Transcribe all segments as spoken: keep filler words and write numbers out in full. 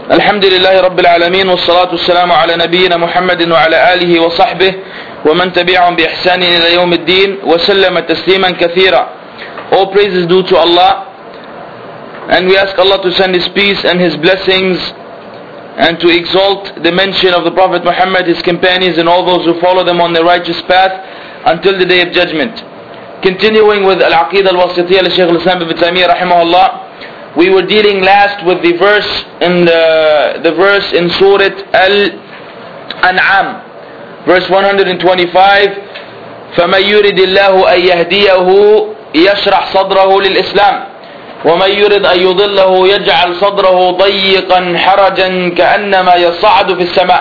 الحمد لله رب العالمين والصلاة والسلام على نبينا محمد وعلى آله وصحبه ومن تبعهم بإحسان إلى يوم الدين وسلم تسليما كثيرا. All praise is due to Allah, and we ask Allah to send His peace and His blessings and to exalt the mention of the Prophet Muhammad, his companions and all those who follow them on the righteous path until the day of judgment. Continuing with Al-Aqidah Al-Wasitiyya li Shaykh Al-Islam Ibn Taymiyyah rahimahullah, we were dealing last with the verse in the, the verse in Surah Al-An'am, verse one hundred twenty-five. فَمَنْ يُرِدِ اللَّهُ أَنْ يَهْدِيَهُ يَشْرَحْ صَدْرَهُ لِلْإِسْلَامِ وَمَنْ يُرِدْ أَنْ يُضِلَّهُ يَجْعَلْ صَدْرَهُ ضَيِّقًا حَرَجًا كَأَنَّمَا يَصَّعَّدُ فِي السَّمَاءِ.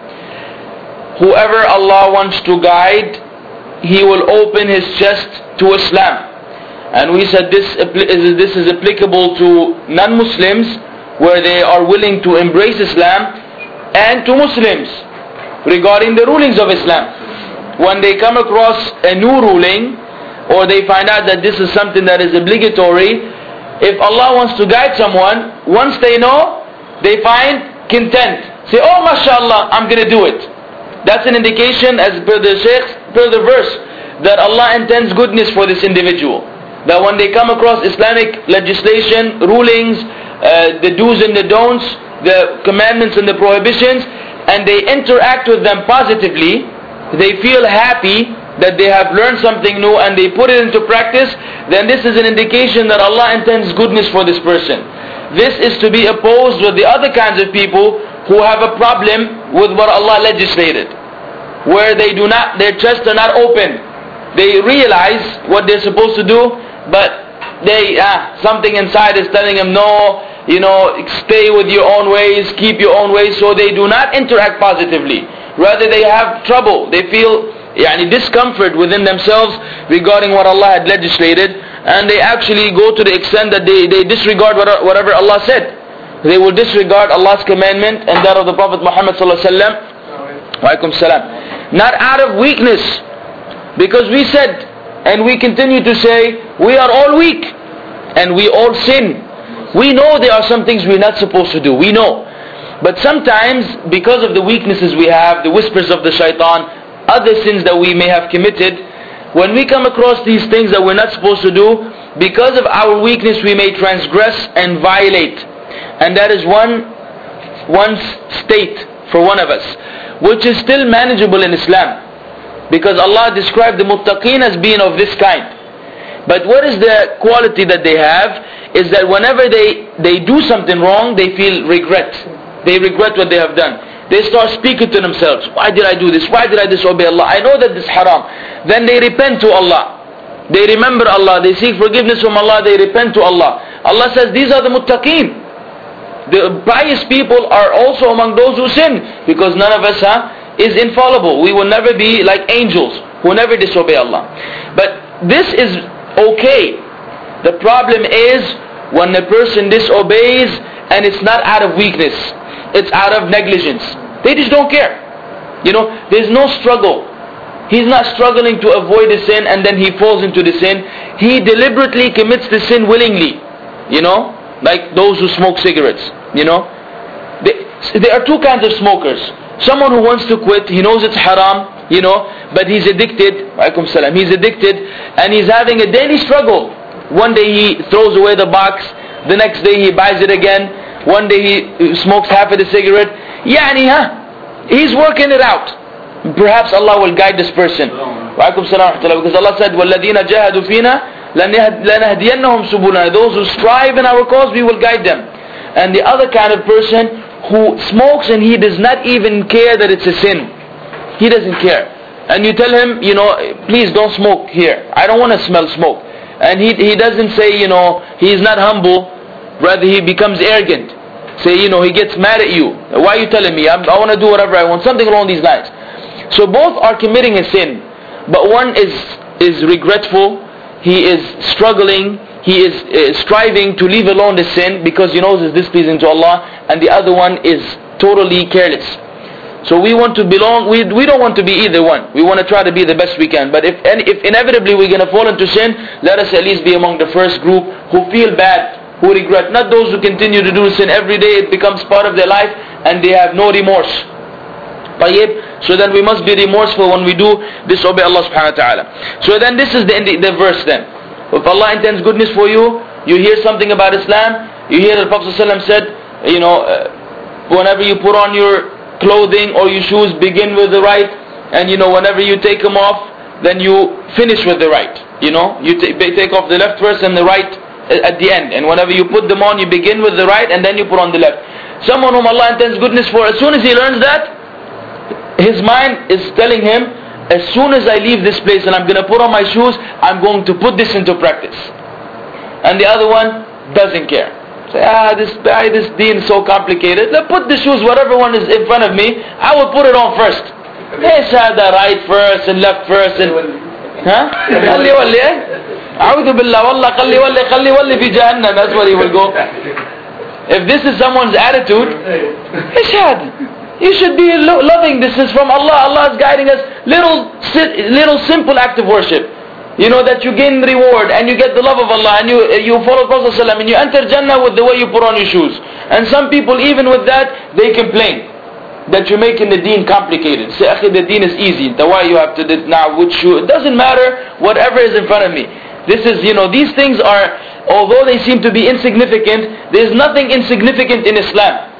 Whoever Allah wants to guide, He will open his chest to Islam. And we said this, this is applicable to non-Muslims, where they are willing to embrace Islam, and to Muslims regarding the rulings of Islam. When they come across a new ruling, or they find out that this is something that is obligatory, if Allah wants to guide someone, once they know, they find content. Say, oh mashallah, I'm going to do it. That's an indication, as per the Shaykh, per the verse, that Allah intends goodness for this individual. That when they come across Islamic legislation, rulings, uh, the do's and the don'ts, the commandments and the prohibitions, and they interact with them positively, they feel happy that they have learned something new and they put it into practice, then this is an indication that Allah intends goodness for this person. This is to be opposed with the other kinds of people who have a problem with what Allah legislated, where they do not, their chests are not open. They realize what they're supposed to do, but they ah, something inside is telling them, no, you know, stay with your own ways, keep your own ways. So they do not interact positively. Rather, they have trouble. They feel yani, discomfort within themselves regarding what Allah had legislated, and they actually go to the extent that they, they disregard whatever Allah said. They will disregard Allah's commandment and that of the Prophet Muhammad sallallahu alaihi wasallam. Wa alaikum salam. Not out of weakness, because we said, and we continue to say, we are all weak and we all sin. We know there are some things we're not supposed to do. We know. But sometimes, because of the weaknesses we have, the whispers of the shaitan, other sins that we may have committed, when we come across these things that we're not supposed to do, because of our weakness we may transgress and violate. And that is one, one state for one of us, which is still manageable in Islam. Because Allah described the muttaqeen as being of this kind. But what is the quality that they have? Is that whenever they, they do something wrong, they feel regret. They regret what they have done. They start speaking to themselves. Why did I do this? Why did I disobey Allah? I know that this is haram. Then they repent to Allah. They remember Allah. They seek forgiveness from Allah. They repent to Allah. Allah says these are the muttaqeen. The pious people are also among those who sin. Because none of us huh, is infallible. We will never be like angels who never disobey Allah. But this is okay. The problem is when a person disobeys and it's not out of weakness. It's out of negligence. They just don't care. You know, there's no struggle. He's not struggling to avoid the sin and then he falls into the sin. He deliberately commits the sin willingly. You know, like those who smoke cigarettes. You know, they, there are two kinds of smokers. Someone who wants to quit, he knows it's haram, you know, but he's addicted. Alaikum salam. He's addicted and he's having a daily struggle. One day he throws away the box, the next day he buys it again. One day he smokes half of the cigarette. Yani, huh? He's working it out. Perhaps Allah will guide this person. Because Allah said, وَالَّذِينَ جَاهَدُوا فِينَا لَنَهْدِيَنَّهُمْ سُبُلَنَا. Those who strive in our cause, we will guide them. And the other kind of person who smokes and he does not even care that it's a sin. He doesn't care. And you tell him, you know, please don't smoke here. I don't want to smell smoke. And he, he doesn't say, you know, he's not humble. Rather he becomes arrogant. Say, you know, he gets mad at you. Why are you telling me? I'm, I want to do whatever I want. Something along these lines. So both are committing a sin. But one is, is regretful. He is struggling. He is uh, striving to leave alone the sin because he knows it's displeasing to Allah. And the other one is totally careless. So we want to belong, we, we don't want to be either one. We want to try to be the best we can. But if, if inevitably we're going to fall into sin, let us at least be among the first group who feel bad who regret, not those who continue to do sin every day. It becomes part of their life and they have no remorse. طيب, so then we must be remorseful when we do disobey Allah subhanahu wa ta'ala. So then this is the, the, the verse then. If Allah intends goodness for you, you hear something about Islam, you hear that the Prophet ﷺ said, you know, uh, whenever you put on your clothing or your shoes, begin with the right, and you know, whenever you take them off, then you finish with the right. You know, you t- take off the left first and the right at the end, and whenever you put them on, you begin with the right and then you put on the left. Someone whom Allah intends goodness for, as soon as he learns that, his mind is telling him, as soon as I leave this place and I'm going to put on my shoes, I'm going to put this into practice. And the other one doesn't care. Say, ah, this ah, this deen is so complicated. Let put the shoes, whatever one is in front of me, I will put it on first. Hey, the right first and left first and huh? Khalli walli, eh? A'udhu billah, wallah, khalli walli, khalli walli fi jahannam. That's where he will go. If this is someone's attitude, ishad. You should be lo- loving. This is from Allah. Allah is guiding us. Little, si- little simple act of worship. You know that you gain reward and you get the love of Allah and you you follow Prophet ﷺ and you enter Jannah with the way you put on your shoes. And some people, even with that, they complain that you're making the deen complicated. Say, akhi, the deen is easy. Then why you have to do now which shoe? It doesn't matter. Whatever is in front of me. This is, you know, these things are, although they seem to be insignificant, there is nothing insignificant in Islam.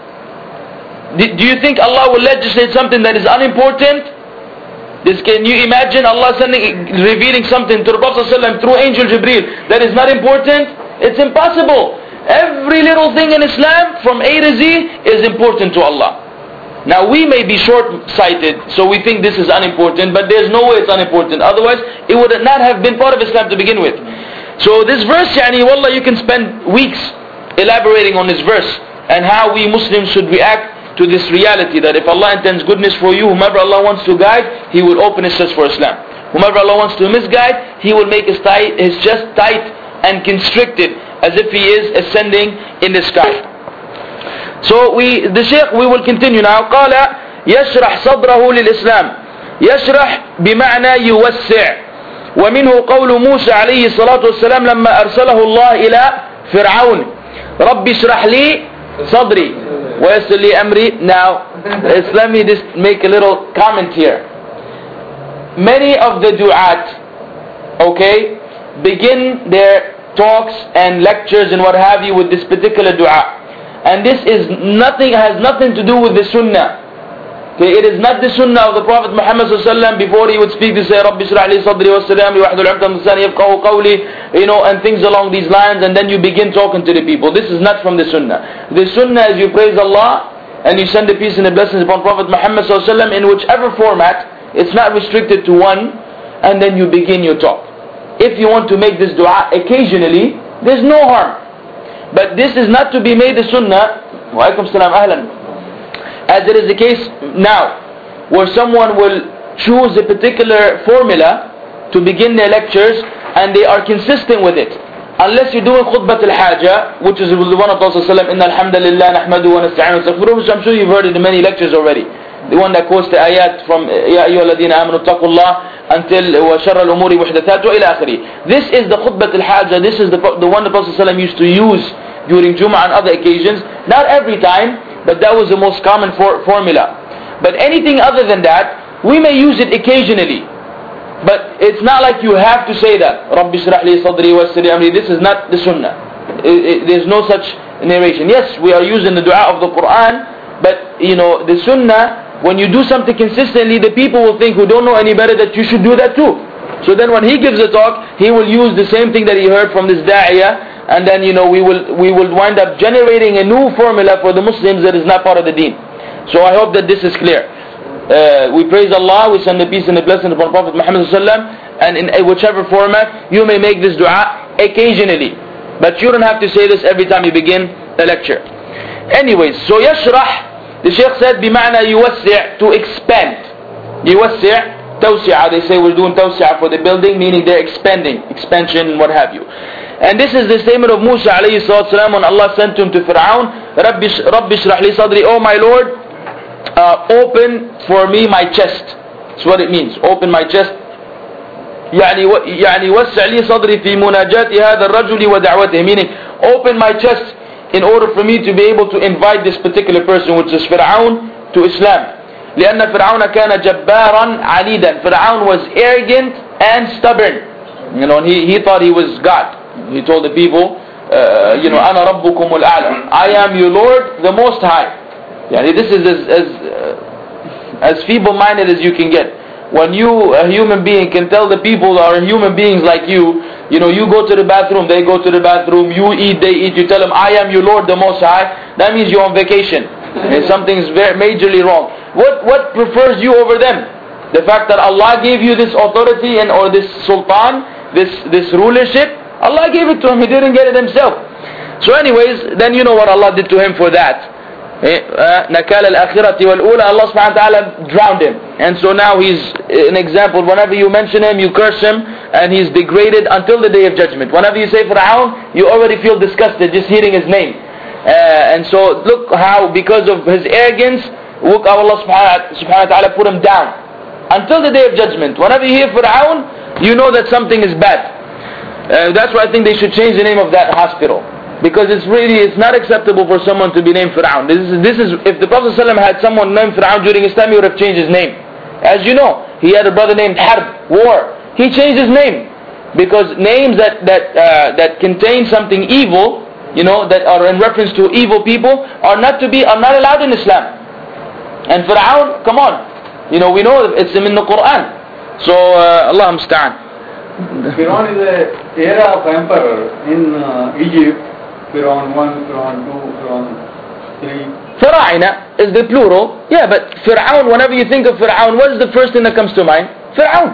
Do you think Allah will legislate something that is unimportant? This, can you imagine Allah sending, revealing something to the Prophet ﷺ through Angel Jibreel that is not important? It's impossible. Every little thing in Islam from A to Z is important to Allah. Now we may be short-sighted, so we think this is unimportant, but there's no way it's unimportant. Otherwise, it would not have been part of Islam to begin with. So this verse, yani, wallah, you can spend weeks elaborating on this verse and how we Muslims should react to this reality that if Allah intends goodness for you, whomever Allah wants to guide, He will open His chest for Islam. Whomever Allah wants to misguide, He will make his, tight, his chest tight and constricted as if He is ascending in the sky. So we, the Shaykh, we will continue now. قال يشرح صدره للإسلام. يشرح بمعنى يوسع. ومنه قول موسى عليه الصلاة والسلام لما أرسله الله إلى فرعون رب اشرح لي صدري ويسر لي أمري. Now, let me just make a little comment here. Many of the du'at, okay, begin their talks and lectures and what have you with this particular du'a. And this is nothing, has nothing to do with the sunnah. Okay, it is not the sunnah of the Prophet Muhammad sallallahu alaihi wasallam. Before he would speak to say, Rabbi shrah li sadri wa salam li wahdul uqdam lisani yafqahu qawli, you know, and things along these lines, and then you begin talking to the people. This is not from the sunnah. The sunnah is you praise Allah and you send the peace and the blessings upon Prophet Muhammad sallallahu alaihi wasallam in whichever format. It's not restricted to one, and then you begin your talk. If you want to make this dua occasionally, there's no harm. But this is not to be made a sunnah. Wa alaikum salam, ahlan. As it is the case now, where someone will choose a particular formula to begin their lectures and they are consistent with it. Unless you're doing khutbat al-haja, which is the one of Prophet sallallahu alaihi wasallam, inna alhamdulillah nahmadu wa nasta'inu wa nastaghfiruh, which I'm sure you've heard it in many lectures already. The one that quotes the ayat from Ya ayyuha alladhina amanu taqullah until wa sharra al-umuri muhdathatuha ila akhiri. This is the khutbat al-haja. This is the, the one the Prophet sallallahu alaihi wasallam used to use during Jum'ah and other occasions. Not every time, but that was the most common for, formula. But anything other than that, we may use it occasionally. But it's not like you have to say that. Rabbi shrah li sadri wa yassir li amri. This is not the sunnah. It, it, there's no such narration. Yes, we are using the dua of the Quran, but you know, the sunnah, when you do something consistently, the people will think who don't know any better that you should do that too. So then when he gives a talk, he will use the same thing that he heard from this da'iyah, and then you know we will we will wind up generating a new formula for the Muslims that is not part of the deen. So I hope that this is clear. Uh, we praise Allah, we send the peace and the blessing upon Prophet Muhammad sallallahu alaihi wasallam, and in whichever format you may make this dua occasionally, but you don't have to say this every time you begin a lecture. Anyways, so yashrah, the Shaykh said بمعنى يوسع, to expand. يوسع, توسع, they say we're doing توسع for the building, meaning they're expanding, expansion and what have you. And this is the statement of Musa alayhi salatu wasalam when Allah sent him to Fir'aun. Rabbi shrah li sadri, oh my Lord, uh, open for me my chest. That's what it means, open my chest. يعني يعني وسع لي صدري في مناجاة هذا الرجل ودعوته, meaning open my chest in order for me to be able to invite this particular person, which is Fir'aun, to Islam. لأن فرعون كان جبارا عنيدا. Fir'aun was arrogant and stubborn. You know, he, he thought he was God. He told the people, uh, you know, أنا ربكم الأعلى. I am your Lord, the Most High. Yeah, this is as, as, uh, as feeble-minded as you can get. When you, a human being, can tell the people that are human beings like you, you know, you go to the bathroom, they go to the bathroom, you eat, they eat, you tell them, I am your Lord, the Most High, that means you're on vacation. And something's very majorly wrong. What what prefers you over them? The fact that Allah gave you this authority and or this sultan, this this rulership, Allah gave it to him, he didn't get it himself. So anyways, then you know what Allah did to him for that. نَكَالَ الْأَخِرَةِ وَالْأُولَى, Allah subhanahu wa ta'ala drowned him. And so now he's an example. Whenever you mention him, you curse him, and he's degraded until the day of judgment. Whenever you say Fir'aun, you already feel disgusted just hearing his name. Uh, and so look how, because of his arrogance, look how Allah subhanahu wa ta'ala put him down until the day of judgment. Whenever you hear Fir'aun, you know that something is bad. Uh, that's why I think they should change the name of that hospital, because it's really, it's not acceptable for someone to be named Fir'aun. This is, this is if the Prophet ﷺ had someone named Fir'aun during his time, he would have changed his name. As you know, he had a brother named Harb, war. He changed his name, because names that that uh, that contain something evil, you know, that are in reference to evil people, are not to be, are not allowed in Islam. And Fir'aun, come on, you know, we know it's in the Quran. So uh, Allah musta'an. Fir'aun is a era of emperor in uh, Egypt. Fir'aun one, Fir'aun two, Fir'aun three. Fir'auna is the plural. Yeah, but Fir'aun, whenever you think of Fir'aun, what is the first thing that comes to mind? Fir'aun.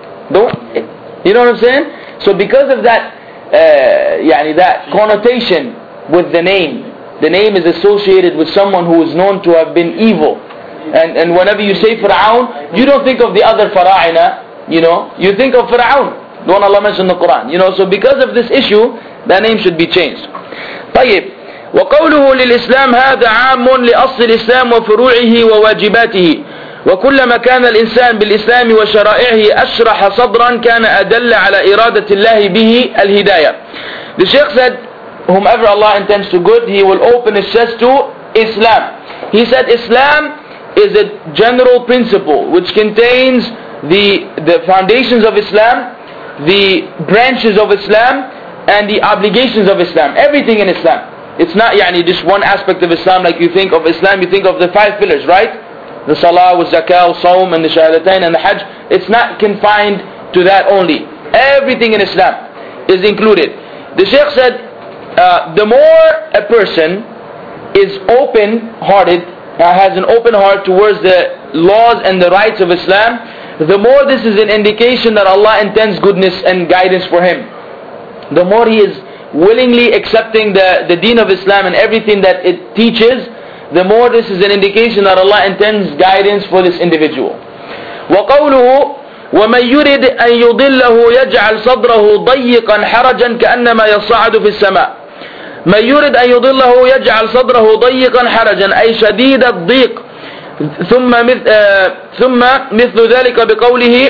You know what I'm saying? So because of that, uh, yani that connotation with the name, the name is associated with someone who is known to have been evil. And and whenever you say Fir'aun, you don't think of the other Fara'ina, you know, you think of Fir'aun, the one Allah mentioned in the Quran. You know, so because of this issue, that name should be changed. طيب. وقوله للإسلام هذا عام لأصل الإسلام وفروعه وواجباته، وكلما كان الإنسان بالإسلام وشرائعه أشرح صدرا كان أدل على إرادة الله به الهداية. The Shaykh said, whomever Allah intends to good, He will open His chest to Islam. He said Islam is a general principle which contains the, the foundations of Islam, the branches of Islam, and the obligations of Islam. Everything in Islam. It's not yani, just one aspect of Islam. Like you think of Islam, you think of the five pillars, right? The Salah, the Zakah, the Sawm, and the Shahadatain, and the Hajj. It's not confined to that only. Everything in Islam is included. The Shaykh said, uh, the more a person is open-hearted, uh, has an open heart towards the laws and the rights of Islam, the more this is an indication that Allah intends goodness and guidance for him. The more he is willingly accepting the, the deen of Islam and everything that it teaches, the more this is an indication that Allah intends guidance for this individual. وَقَوْلُهُ وَمَنْ يُرِدْ أَنْ يُضِلَّهُ يَجْعَلْ صَدْرَهُ ضَيِّقًا حَرَجًا كَأَنَّمَا يَصَّعَدُ فِي السَّمَاءِ. مَنْ يُرِدْ أَنْ يُضِلَّهُ يَجْعَلْ صَدْرَهُ ضَيِّقًا حَرَجًا أي شديد الضيق ثم مثل, ثم مثل ذلك بقوله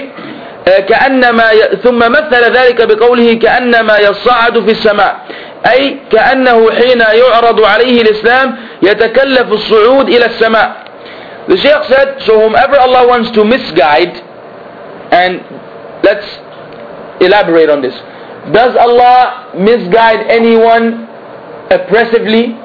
كأنما ثم مثل ذلك بقوله كأنما يصعد في السماء أي كأنه حين يعرض عليه الإسلام يتكلف الصعود إلى السماء. The Shaykh said, so whomever Allah wants to misguide, and let's elaborate on this. Does Allah misguide anyone oppressively?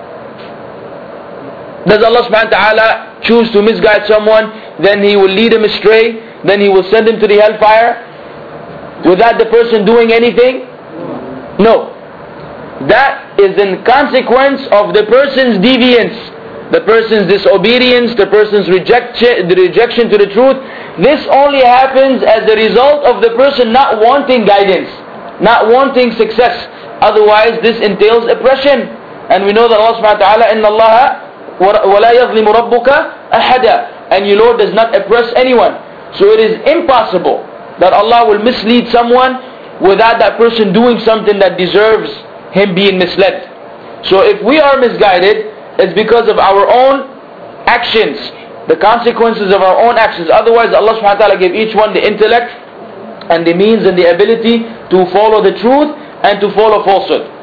Does Allah subhanahu wa ta'ala choose to misguide someone, then He will lead him astray, then He will send him to the hellfire without the person doing anything? No. That is in consequence of the person's deviance, the person's disobedience, the person's rejection, the rejection to the truth. This only happens as a result of the person not wanting guidance, not wanting success. Otherwise this entails oppression. And we know that Allah subhanahu wa ta'ala, إِنَّ اللَّهَ وَلَا يَظْلِمُ رَبُّكَ أَحَدًا, and your Lord does not oppress anyone. So it is impossible that Allah will mislead someone without that person doing something that deserves him being misled. So if we are misguided, it's because of our own actions, the consequences of our own actions. Otherwise Allah subhanahu wa ta'ala gave each one the intellect and the means and the ability to follow the truth and to follow falsehood.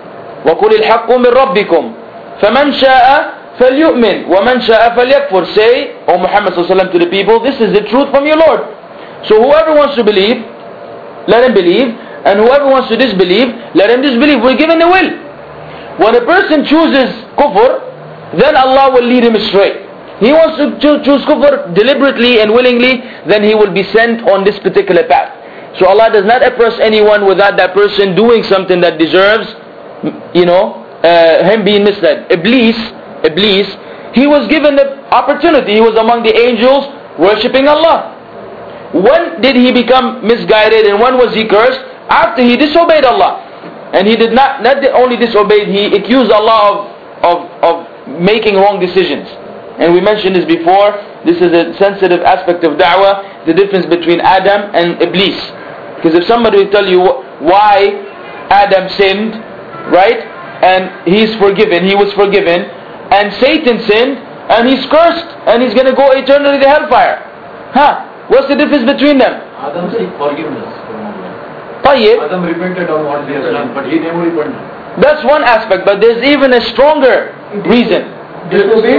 وَقُلِ الْحَقُّ مِنْ رَبِّكُمْ فَمَنْ شَاءَ فَلْيُؤْمِنْ وَمَنْ شَاءَ فَلْيَكْفُرْ. Say, O Muhammad sallallahu alaihi wasallam, to the people, this is the truth from your Lord. So whoever wants to believe, let him believe, and whoever wants to disbelieve, let him disbelieve. We're given the will. When a person chooses kufr, then Allah will lead him astray. He wants to choose kufr deliberately and willingly, then he will be sent on this particular path. So Allah does not oppress anyone without that person doing something that deserves, you know, uh, him being misled. Iblis, Iblis, he was given the opportunity. He was among the angels worshipping Allah. When did he become misguided and when was he cursed? After he disobeyed Allah. And he did not, not only disobeyed, he accused Allah of, of, of making wrong decisions. And we mentioned this before. This is a sensitive aspect of da'wah, the difference between Adam and Iblis. Because if somebody will tell you why Adam sinned, right, and he's forgiven, he was forgiven, and Satan sinned, and he's cursed, and he's going to go eternally to hellfire. Huh? What's the difference between them? Adam seek forgiveness from Allah. Tayyib. Adam repented on what he has done, but he never repented. That's one aspect, but there's even a stronger reason. Nobody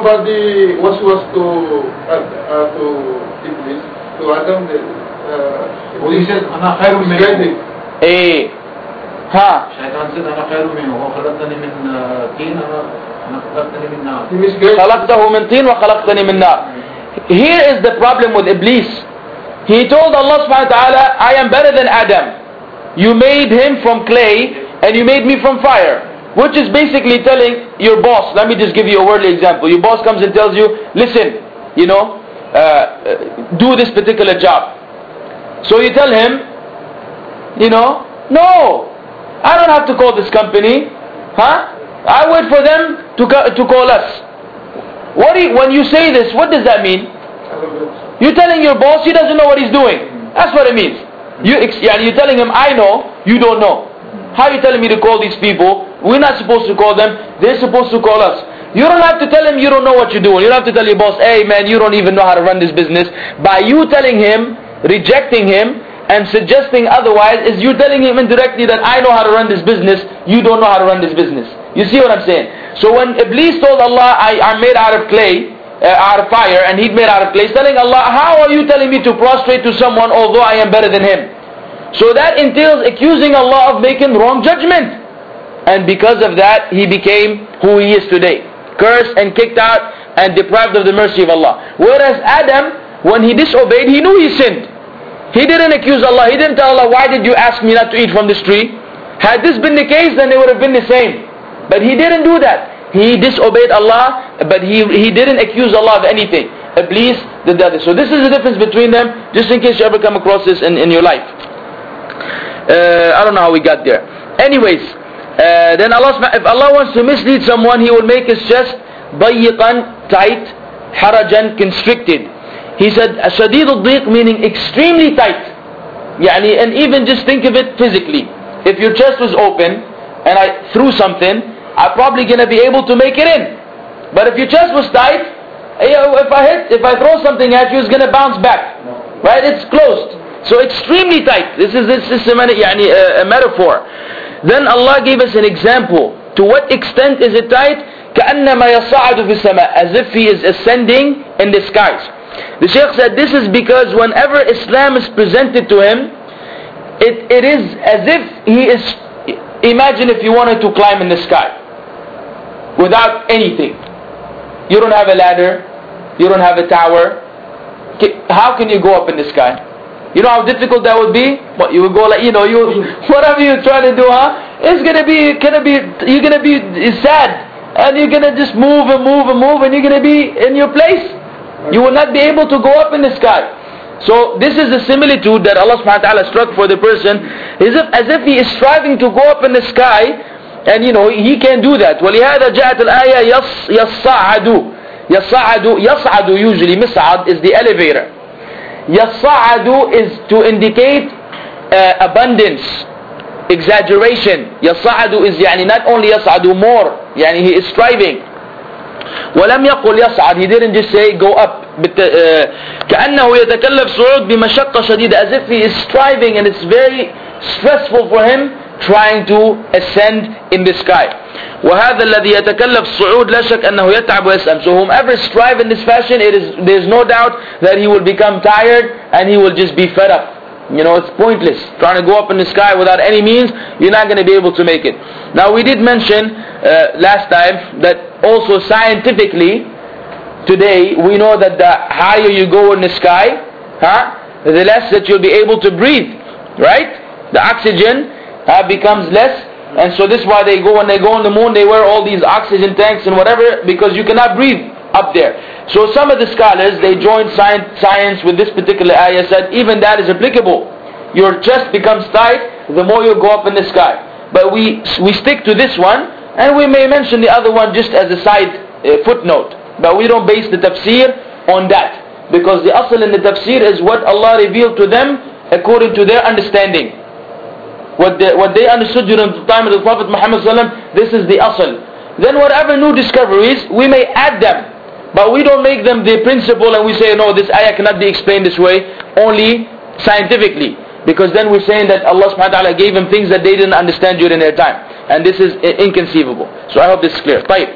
was was to uh, uh, to Iblis, to Adam. Uh, he says, "Ana khayrun minhu." Eh, ha. Shaitan said, "Ana khayrun minhu. Wa khalaqtani min teen, ana khalaqtani min nar." خلقته من طين وخلقتني من نار. Here is the problem with Iblis. He told Allah subhanahu wa ta'ala, I am better than Adam. You made him from clay and you made me from fire. Which is basically telling your boss, let me just give you a worldly example. Your boss comes and tells you, listen, you know, uh, do this particular job. So you tell him, you know, no, I don't have to call this company. Huh? I wait for them to, to call us. What do you, when you say this, what does that mean? You're telling your boss he doesn't know what he's doing. That's what it means. You, you're telling him, I know, you don't know. How are you telling me to call these people? We're not supposed to call them. They're supposed to call us. You don't have to tell him you don't know what you're doing. You don't have to tell your boss, hey man, you don't even know how to run this business. By you telling him, rejecting him, and suggesting otherwise, is you telling him indirectly that I know how to run this business, you don't know how to run this business. You see what I'm saying? So when Iblis told Allah, I, I'm made out of clay, uh, out of fire, and he'd made out of clay, he's telling Allah, how are you telling me to prostrate to someone although I am better than him? So that entails accusing Allah of making wrong judgment. And because of that, he became who he is today. Cursed and kicked out and deprived of the mercy of Allah. Whereas Adam, when he disobeyed, he knew he sinned. He didn't accuse Allah. He didn't tell Allah, why did you ask me not to eat from this tree? Had this been the case, then it would have been the same. But he didn't do that. He disobeyed Allah, but he, he didn't accuse Allah of anything. Iblis did that. So this is the difference between them, just in case you ever come across this in, in your life. Uh, I don't know how we got there. Anyways, uh, then Allah, if Allah wants to mislead someone, He will make his chest ضيقا, tight, harajan, constricted. He said, شديد الضيق, meaning extremely tight. يعني, and even just think of it physically. If your chest was open and I threw something, I'm probably going to be able to make it in. But if your chest was tight, if I hit, if I throw something at you, it's going to bounce back. Right? It's closed. So extremely tight. This is, this is a, يعني, a, a metaphor. Then Allah gave us an example. To what extent is it tight? كأنما يصعد في السماء, as if he is ascending in the skies. The Shaykh said this is because whenever Islam is presented to him, it, it is as if he is, imagine if you wanted to climb in the sky without anything. You don't have a ladder, you don't have a tower. How can you go up in the sky? You know how difficult that would be? What, you would go like, you know, you whatever you're trying to do, huh? It's gonna be, gonna be, you're gonna be sad, and you're gonna just move and move and move, and you're gonna be in your place. You will not be able to go up in the sky. So this is the similitude that Allah subhanahu wa ta'ala struck for the person, as if, as if he is striving to go up in the sky, and you know, he can't do that. وَلِهَذَا جَاءَتِ الْآيَةِ يَصَّعَدُ يَصَّعَدُ يَصْعَدُ usually, mis'ad is the elevator. يَصَّعَدُ is to indicate uh, abundance, exaggeration. يَصَّعَدُ is يعني not only يَصْعَدُ more, يعني he is striving. ولم يقل يصعد, he didn't just say go up. كأنه يتكلف صعود بمشقة شديدة, as if he is striving and it's very stressful for him trying to ascend in the sky. وهذا الذي يتكلف الصعود لا شك أنه يتعب ويسأم. So whomever strive in this fashion, it is, there's no doubt that he will become tired and he will just be fed up. You know, it's pointless trying to go up in the sky without any means. You're not going to be able to make it. Now we did mention uh, last time that also scientifically today we know that the higher you go in the sky, huh, the less that you'll be able to breathe, right? The oxygen uh, becomes less. And so this is why they go, when they go on the moon, they wear all these oxygen tanks and whatever, because you cannot breathe up there. So some of the scholars, they joined science, science with this particular ayah, said even that is applicable. Your chest becomes tight the more you go up in the sky. But we we stick to this one, and we may mention the other one just as a side uh, footnote. But we don't base the tafsir on that. Because the asl in the tafsir is what Allah revealed to them according to their understanding. What they, what they understood during the time of the Prophet Muhammad sallallahu alaihi wasallam, this is the asl. Then whatever new discoveries, we may add them. But we don't make them the principle and we say, no, this ayah cannot be explained this way, only scientifically. Because then we're saying that Allah subhanahu wa ta'ala gave them things that they didn't understand during their time. And this is inconceivable. So I hope this is clear. طيب.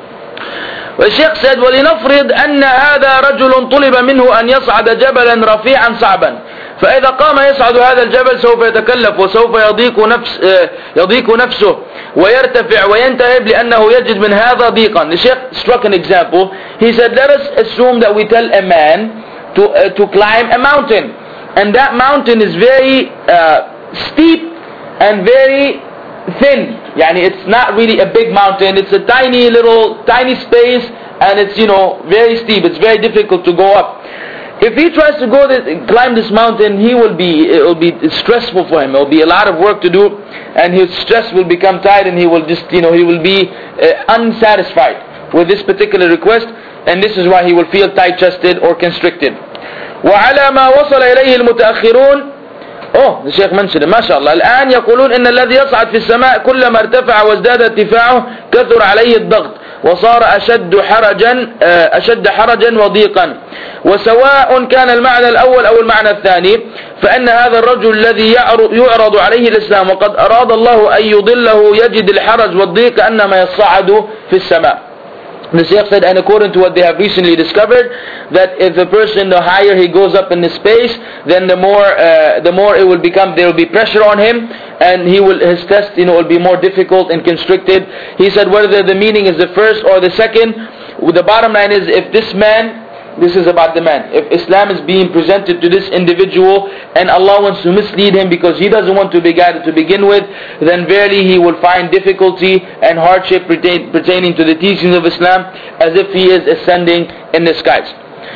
والشيخ said, وَلِنَفْرِضْ أَنَّ هَذَا رَجُلٌ طُلِبَ مِنْهُ أَنْ يَصْعَدَ جَبَلًا رَفِيعًا صَعْبًا فإذا قام يصعد هذا الجبل سوف يتكلف وسوف يضيق نفس يضيق نفسه ويرتفع وينتهب لأنه يجد من هذا ضيقا. The Shaykh struck an example. He said, let us assume that we tell a man to uh, to climb a mountain, and that mountain is very uh, steep and very thin. Yani it's not really a big mountain. It's a tiny little tiny space, and it's, you know, very steep. It's very difficult to go up. If he tries to go this, climb this mountain, he will be, it will be stressful for him. It will be a lot of work to do, and his stress will become tired, and he will just, you know, he will be uh, unsatisfied with this particular request, and this is why he will feel tight-chested or constricted. وعلى ما وصل إليه المتأخرون. Oh, the Shaykh mentioned it. ما شاء الله. الآن يقولون إن الذي يصعد في السماء كلما ارتفع وازداد ارتفاعه كثر عليه الضغط وصار أشد حرجا أشد حرجا وضيقا. وسواء كان المعنى الأول أو المعنى الثاني فإن هذا الرجل الذي يعرض عليه الإسلام وقد أراد الله أن يضله يجد الحرج والضيق كأنما يصعد في السماء. The Shaykh said, and according to what they have recently discovered, that if the person, the higher he goes up in the space, then the more uh, the more it will become, there will be pressure on him, and he will, his test, you know, will be more difficult and constricted. He said whether the meaning is the first or the second, the bottom line is, if this man, this is about the man, if Islam is being presented to this individual and Allah wants to mislead him because he doesn't want to be guided to begin with, then verily he will find difficulty and hardship pertain, pertaining to the teachings of Islam, as if he is ascending in the skies.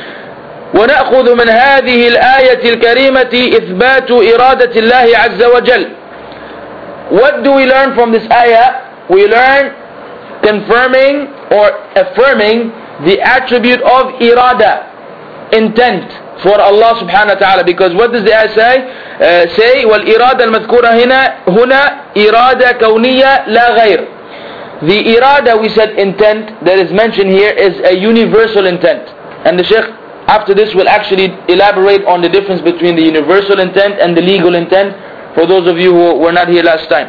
ونأخذ من هذه الآية الكريمة إثبات إرادة الله عز وجل. What do we learn from this ayah? We learn confirming or affirming the attribute of irada, intent for Allah subhanahu wa ta'ala. Because what does the ayah say? Uh, say, وَالْإِرَادَةَ الْمَذْكُورَةَ هنا هنا إرادة كونية لا غير. The irada, we said intent, that is mentioned here is a universal intent. And the Shaykh after this will actually elaborate on the difference between the universal intent and the legal intent, for those of you who were not here last time.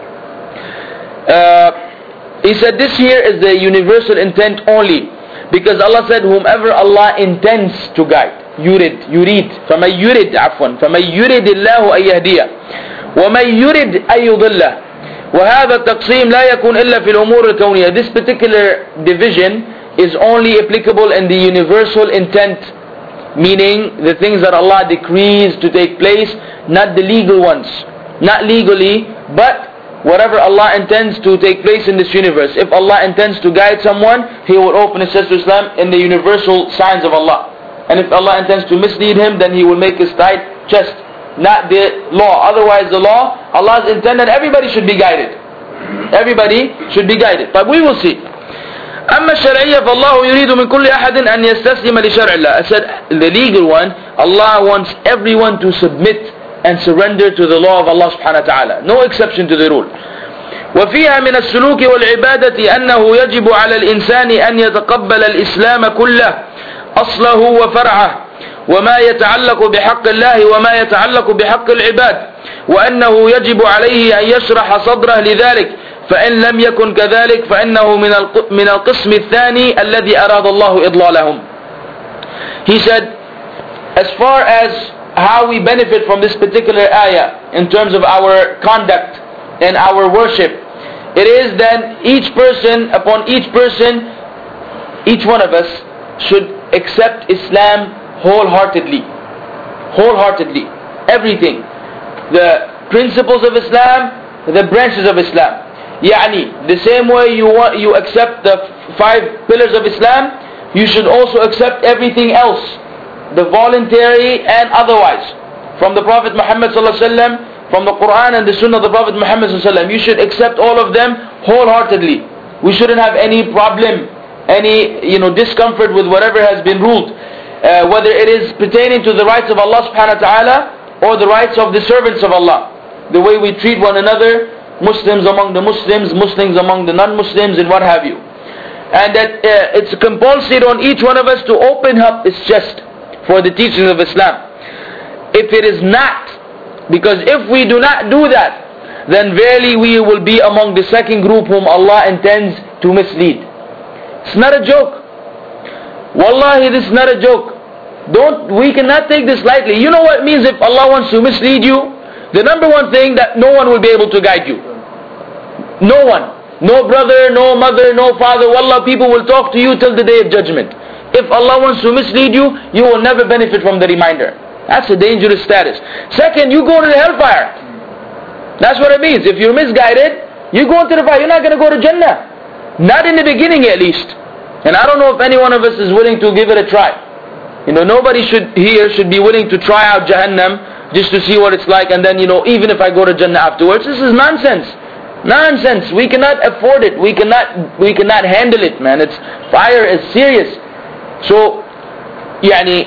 Uh, he said this here is the universal intent only. Because Allah said, whomever Allah intends to guide, yurid, yurid, فَمَنْ يُرِدْ عَفْوًا فَمَنْ يُرِدِ اللَّهُ أَنْ يَهْدِيَهُ وَمَنْ يُرِدْ أَنْ يُضِلَّهُ وَهَذَا التَّقْسِيمُ لَا يَكُنْ إِلَّا فِي الْأُمُورِ الْكَوْنِيَةِ. This particular division is only applicable in the universal intent, meaning the things that Allah decrees to take place, not the legal ones. Not legally, but whatever Allah intends to take place in this universe. If Allah intends to guide someone, He will open his chest to Islam in the universal signs of Allah. And if Allah intends to mislead him, then He will make his tight chest, not the law. Otherwise the law, Allah's intended everybody should be guided. Everybody should be guided. But we will see. أما الشرعية فالله يريد من كل أحد أن يستسلم لشرع الله. I said the legal one, Allah wants everyone to submit and surrender to the law of Allah subhanahu wa ta'ala. No exception to the rule. وفيها من السلوك والعبادة أنه يجب على الإنسان أن يتقبل الإسلام كله أصله وفرعه وما يتعلق بحق الله وما يتعلق بحق العباد وأنه يجب عليه أن يشرح صدره لذلك فإن لم يكن كذلك فإنه من القسم الثاني الذي أراد الله إضلالهم. He said, as far as how we benefit from this particular ayah in terms of our conduct and our worship, it is then each person, upon each person, each one of us should accept Islam wholeheartedly. Wholeheartedly. Everything. The principles of Islam, the branches of Islam. Yani, the same way you want, you accept the five pillars of Islam, you should also accept everything else, the voluntary and otherwise, from the Prophet Muhammad sallallahu alaihi wasallam, from the Quran and the Sunnah of the Prophet Muhammad sallallahu alaihi wasallam. You should accept all of them wholeheartedly. We shouldn't have any problem, any you know discomfort with whatever has been ruled, uh, whether it is pertaining to the rights of Allah subhanahu wa ta'ala or the rights of the servants of Allah. The way we treat one another, Muslims among the Muslims, Muslims among the non-Muslims, and what have you. And that uh, it's compulsory on each one of us to open up his chest for the teachings of Islam. If it is not, because if we do not do that, then verily we will be among the second group whom Allah intends to mislead. It's not a joke. Wallahi, this is not a joke. Don't, we cannot take this lightly. You know what it means if Allah wants to mislead you? The number one thing, that no one will be able to guide you. No one. No brother, no mother, no father. Wallah, people will talk to you till the day of judgment. If Allah wants to mislead you, you will never benefit from the reminder. That's a dangerous status. Second, you go to the hellfire. That's what it means. If you're misguided, you go into the fire. You're not going to go to Jannah. Not in the beginning at least. And I don't know if any one of us is willing to give it a try. You know, nobody should here should be willing to try out Jahannam just to see what it's like, and then, you know, even if I go to Jannah afterwards. This is nonsense. Nonsense. We cannot afford it. We cannot we cannot handle it, man. It's fire is serious. So, yani,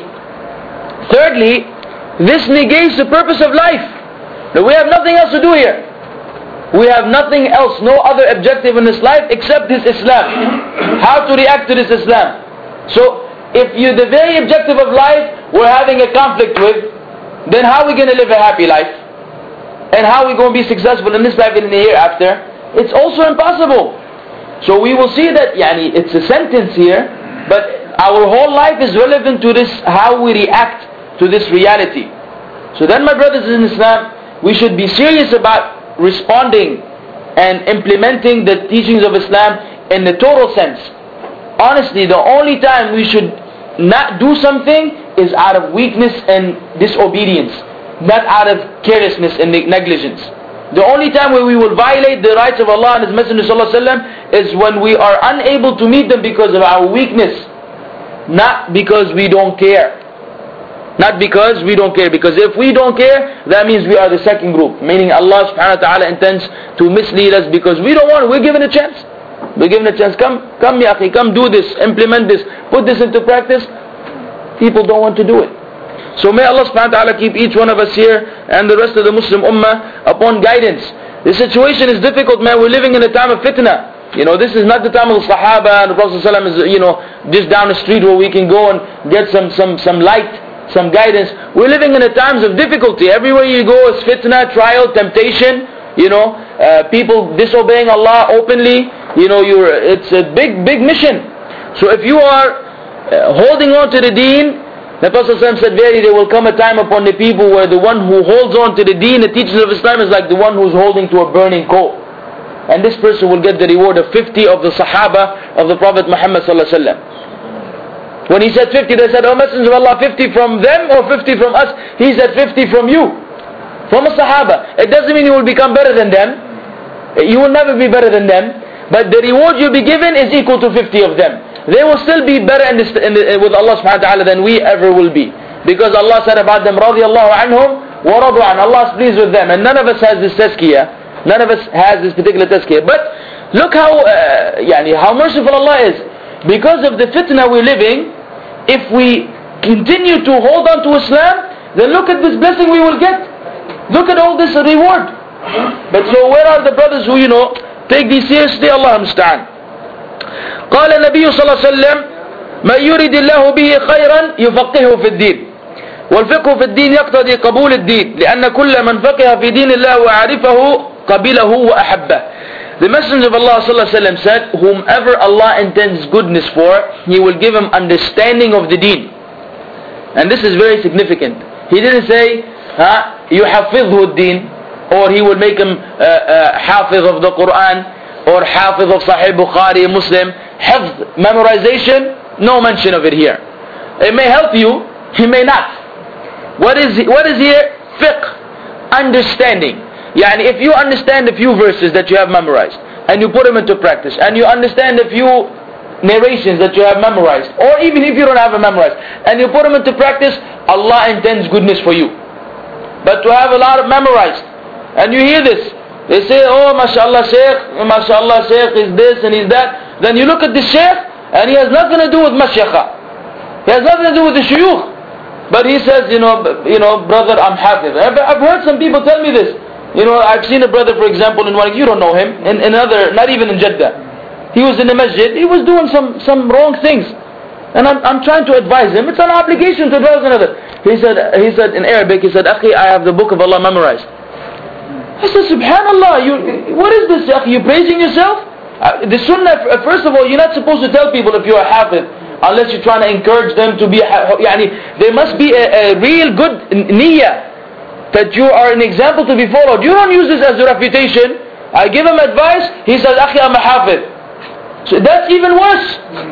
thirdly, this negates the purpose of life. That we have nothing else to do here. We have nothing else, no other objective in this life except this Islam. How to react to this Islam. So, if you the very objective of life we're having a conflict with, then how are we going to live a happy life? And how are we going to be successful in this life and in the hereafter? It's also impossible. So we will see that, yani, it's a sentence here, but our whole life is relevant to this, how we react to this reality. So then, my brothers in Islam, we should be serious about responding and implementing the teachings of Islam in the total sense. Honestly, the only time we should not do something is out of weakness and disobedience, not out of carelessness and negligence. The only time where we will violate the rights of Allah and His Messenger sallallahu alaihi wasallam is when we are unable to meet them because of our weakness, not because we don't care. Not because we don't care. Because if we don't care, that means we are the second group. Meaning Allah subhanahu wa ta'ala intends to mislead us because we don't want it. We're given a chance. We're given a chance. Come, come ya akhi, come do this. Implement this. Put this into practice. People don't want to do it. So may Allah subhanahu wa ta'ala keep each one of us here and the rest of the Muslim ummah upon guidance. The situation is difficult, man. We're living in a time of fitna. You know, this is not the time of the Sahaba and the Prophet ﷺ is, you know, just down the street where we can go and get some, some, some light, some guidance. We're living in a times of difficulty. Everywhere you go is fitna, trial, temptation. You know, uh, people disobeying Allah openly. You know, you're, it's a big, big mission. So if you are uh, holding on to the deen, the Prophet ﷺ said, verily there will come a time upon the people where the one who holds on to the deen, the teachings of Islam, is like the one who's holding to a burning coal. And this person will get the reward of fifty of the Sahaba of the Prophet Muhammad sallallahu alaihi wasallam. When he said fifty, they said, "Oh Messenger of Allah, fifty from them or fifty from us?" He said fifty from you, from a Sahaba. It doesn't mean you will become better than them. You will never be better than them. But the reward you'll be given is equal to fifty of them. They will still be better in this, in the, with Allah subhanahu wa ta'ala than we ever will be. Because Allah said about them, رَضِيَ اللَّهُ عَنْهُمْ وَرَضُوا عَنْ. Allah is pleased with them. And none of us has this tazkiyah. None of us has this particular tazkiyah. But look how, uh, yani, how merciful Allah is. Because of the fitna we're living, if we continue to hold on to Islam, then look at this blessing we will get. Look at all this reward. But so where are the brothers who, you know, take these seriously? Allah musta'an. قال النبي صلى الله عليه وسلم من يريد الله به خيرا يفقهه في الدين. والفقه في الدين يقتضي قبول الدين لأن كل من فقه في دين الله وعرفه قبله وأحبه. The Messenger of Allah sallallahu alaihi wasallam said, whomever Allah intends goodness for, He will give him understanding of the deen. And this is very significant. He didn't say, ha, يحفظه الدين, or He will make him uh, uh, حافظ of the Quran, or حافظ of Sahih Bukhari, Muslim. Hifz, memorization, no mention of it here. It may help you, it may not. What is what is here? Fiqh, understanding. Yani if you understand a few verses that you have memorized, and you put them into practice, and you understand a few narrations that you have memorized, or even if you don't have them memorized, and you put them into practice, Allah intends goodness for you. But to have a lot of memorized, and you hear this, they say, oh mashallah shaykh, mashallah shaykh is this and is that, then you look at the shaykh, and he has nothing to do with mashayikha. He has nothing to do with the shuyukh. But he says, you know, you know, brother, I'm hafiz. I've, I've heard some people tell me this. You know, I've seen a brother, for example, in one, you don't know him, in another, not even in Jeddah. He was in the masjid, he was doing some, some wrong things. And I'm, I'm trying to advise him. It's an obligation to advise another. He said, he said in Arabic, he said, Akhi, I have the book of Allah memorized. I said, Subhanallah, you, what is this, Akhi? You praising yourself? Uh, the sunnah, first of all, you're not supposed to tell people if you're a hafiz, unless you're trying to encourage them to be, yani, there must be a, a real good niyyah, that you are an example to be followed. You don't use this as a refutation. I give him advice, he says, Akhi, I'm a hafiz. So that's even worse.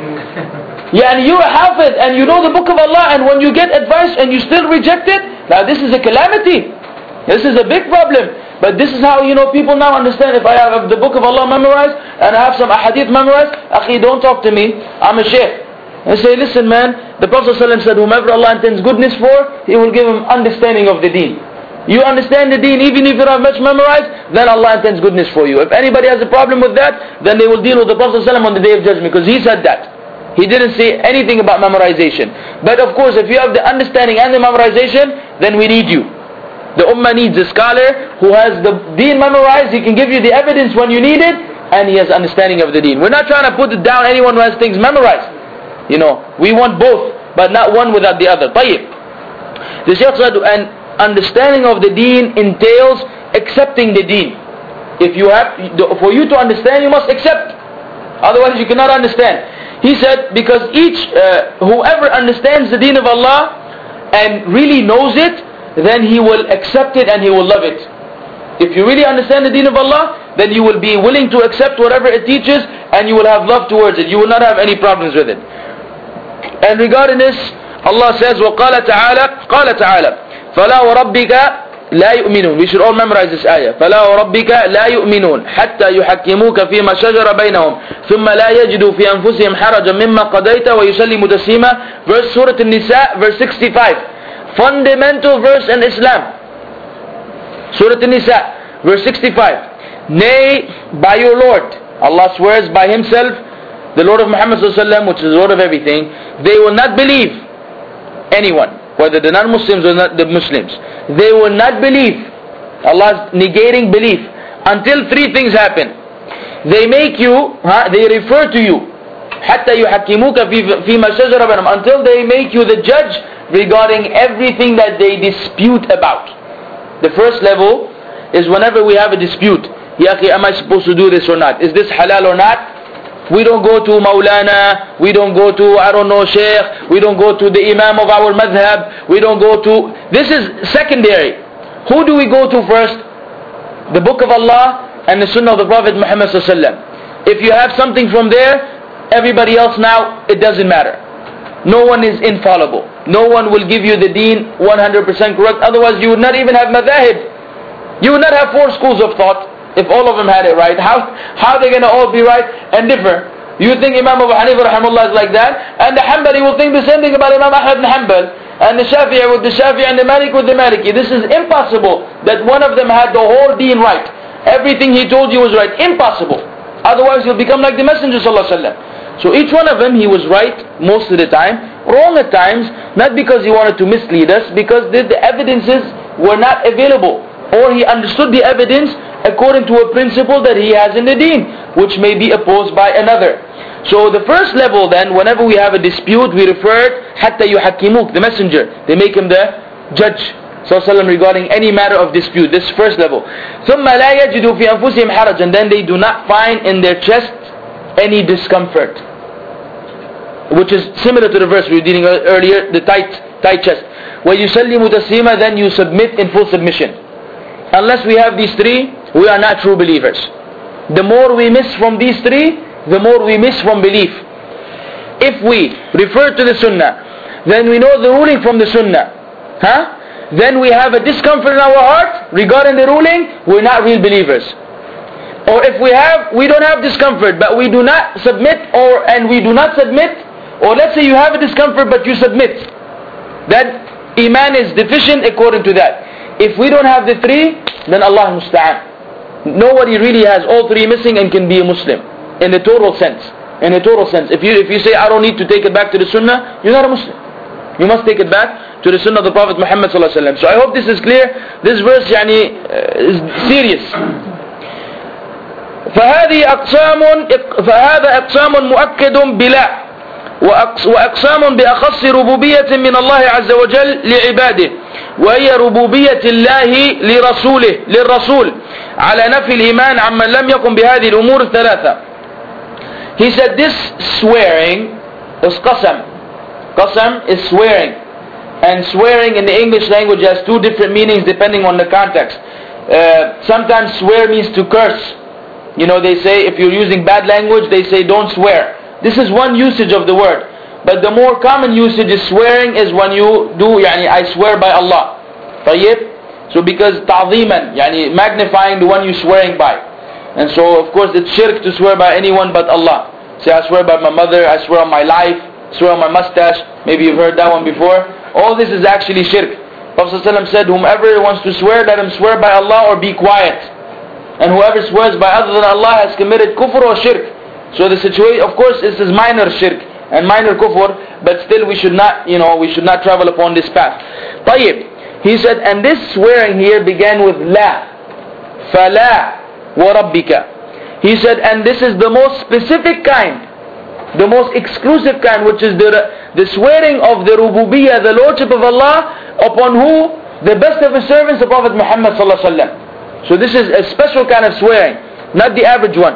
Yeah, and you're a hafiz, and you know the book of Allah, and when you get advice and you still reject it, now this is a calamity. This is a big problem. But this is how, you know, people now understand. If I have the book of Allah memorized, and I have some ahadith memorized, Akhi, don't talk to me, I'm a shaykh. And say, listen man, the Prophet ﷺ said, whomever Allah intends goodness for, He will give him understanding of the deen. You understand the deen, even if you don't have much memorized, then Allah intends goodness for you. If anybody has a problem with that, then they will deal with the Prophet ﷺ on the day of judgment, because he said that. He didn't say anything about memorization. But of course, if you have the understanding and the memorization, then we need you. The ummah needs a scholar who has the deen memorized. He can give you the evidence when you need it, and he has understanding of the deen. We're not trying to put it down anyone who has things memorized. You know, we want both, but not one without the other. Tayyib. The Shaykh said, and understanding of the deen entails accepting the deen. If you have, for you to understand, you must accept. Otherwise, you cannot understand. He said, because each, uh, whoever understands the deen of Allah and really knows it, then he will accept it and he will love it. If you really understand the deen of Allah, then you will be willing to accept whatever it teaches, and you will have love towards it. You will not have any problems with it. And regarding this, Allah says, وَقَالَ تَعَالَى قَالَ تَعَالَى فَلَا وَرَبِّكَ لَا يُؤْمِنُونَ. We should all memorize this ayah. فَلَا وَرَبِّكَ لَا يُؤْمِنُونَ حَتَّى يُحَكِّمُوكَ فِيمَا شَجَرَ بَيْنَهُمْ ثُمَّ لَا يَجِدُوا فِي أَنفُسِهِمْ حَرَجًا مِمَّا قَضَيْتَ وَيُسَلِّمُوا تَسْلِيمًا. Verse Surah An-Nisa, verse sixty-five. Fundamental verse in Islam. Surah An-Nisa, verse sixty-five. Nay, by your Lord, Allah swears by Himself, the Lord of Muhammad sallallahu alaihi wasallam, which is the Lord of everything, they will not believe anyone, whether the non-Muslims or not the Muslims. They will not believe. Allah is negating belief until three things happen. They make you, huh, they refer to you, حتى يحكموك فيما شجر بينهم, until they make you the judge regarding everything that they dispute about. The first level is whenever we have a dispute. Ya akhi, am I supposed to do this or not? Is this halal or not? We don't go to Maulana, we don't go to, I don't know, Sheikh, we don't go to the Imam of our madhab, we don't go to, this is secondary. Who do we go to first? The book of Allah and the sunnah of the Prophet Muhammad sallallahu alaihi wasallam. If you have something from there, everybody else now, it doesn't matter. No one is infallible. No one will give you the deen one hundred percent correct. Otherwise you would not even have madhahib. You would not have four schools of thought if all of them had it right. How, how are they going to all be right and differ? You think Imam Abu Hanifa rahimahullah is like that, and the Hanbali will think the same thing about Imam Ahmad ibn Hanbal, and the Shafi'i with the Shafi'i, and the Malik with the Maliki. This is impossible that one of them had the whole deen right. Everything he told you was right. Impossible. Otherwise you'll become like the Messenger sallallahu alaihi wasallam. So each one of them, he was right most of the time, wrong at times, not because he wanted to mislead us, because the, the evidences were not available, or he understood the evidence according to a principle that he has in the deen, which may be opposed by another. So the first level then, whenever we have a dispute, we refer it, حَتَّى يُحَكِّمُوك, the messenger. They make him the judge sallallahu regarding any matter of dispute. This first level. ثُمَّ لَا يَجِدُوا فِي أَنفُسِهِمْ حَرَجًا. And then they do not find in their chest any discomfort. Which is similar to the verse we were dealing earlier, the tight, tight chest. وَيُسَلِّمُ تَسْلِيمًا. Then you submit in full submission. Unless we have these three, we are not true believers. The more we miss from these three, the more we miss from belief. If we refer to the sunnah, then we know the ruling from the sunnah. Huh? Then we have a discomfort in our heart regarding the ruling, we're not real believers. Or if we have, we don't have discomfort, but we do not submit, or and we do not submit, or let's say you have a discomfort but you submit, then iman is deficient according to that. If we don't have the three, then Allah musta'an. Nobody really has all three missing and can be a Muslim in the total sense. In a total sense, if you if you say I don't need to take it back to the sunnah, you're not a Muslim. You must take it back to the sunnah of the Prophet Muhammad sallallahu alaihi wasallam. So I hope this is clear. This verse يعني uh, is serious. فهذه أقسام فهذا أقسام مؤكد بلا وأقسام بأخص ربوبية من الله عز وجل لعباده وهي ربوبية الله لرسوله للرسول على نفي الإيمان عمن لم يقم بهذه الأمور الثلاثة. He said this swearing is qasam. Qasam is swearing. And swearing in the English language has two different meanings depending on the context. Uh, sometimes swear means to curse. You know, they say if you're using bad language, they say don't swear. This is one usage of the word. But the more common usage is swearing is when you do, yani, I swear by Allah. طيب? So because ta'ziman, yani, magnifying the one you're swearing by. And so of course it's shirk to swear by anyone but Allah. Say I swear by my mother, I swear on my life, I swear on my mustache. Maybe you've heard that one before. All this is actually shirk. Prophet ﷺ said, whomever wants to swear, let him swear by Allah or be quiet. And whoever swears by other than Allah has committed kufr or shirk. So the situation, of course, this is minor shirk and minor kufr, but still we should not, you know, we should not travel upon this path. طيب, he said, and this swearing here began with la, فلا وَرَبِّكَ. He said, and this is the most specific kind, the most exclusive kind, which is the the swearing of the rububiyyah, the lordship of Allah, upon who? The best of his servants, the Prophet Muhammad sallallahu alaihi wasallam. So this is a special kind of swearing, not the average one.